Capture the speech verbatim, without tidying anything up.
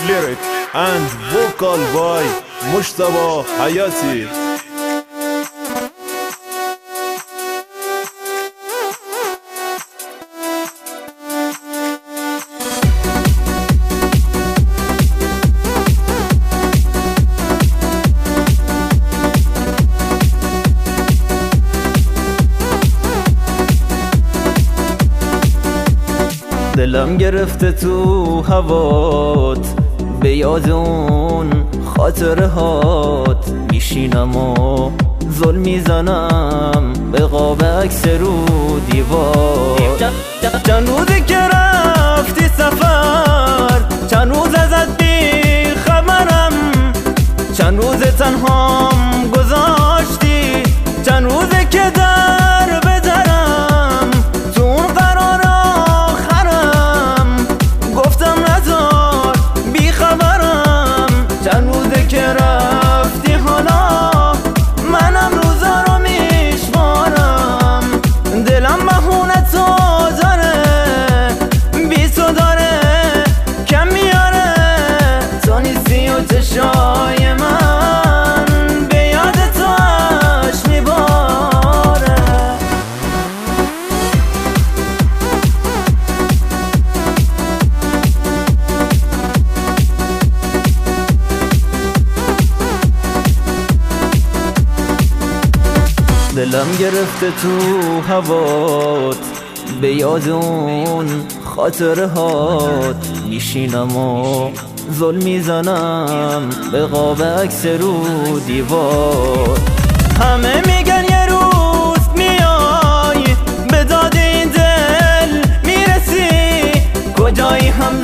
lyric and vocal by Mujtaba Hayati. دلم گرفته تو هوات، به یاد اون خاطره هات میشینم و ظلم میزنم به قاب عکس رو دیوار. چند روزی که رفتی سفر، چند روز ازت بی خبرم، چند روز تنهام گذاشتی، چند روزی که در بدرم تو اون قرار آخرم گفتم نذار بی خبرم. چند روزی که رفتی حالا منم روزا رو میشمارم، دلم بهونه تو داره بی تو داره کم میاره، تو نیستی و چشای من به یاد تو اش میباره. دلم گرفته تو هوات، به یاد اون خاطره هات میشینم و ظلم میزنم به قاب عکس رو دیوار. همه میگن یه روز میای به داد این دل میرسی، کجایی هم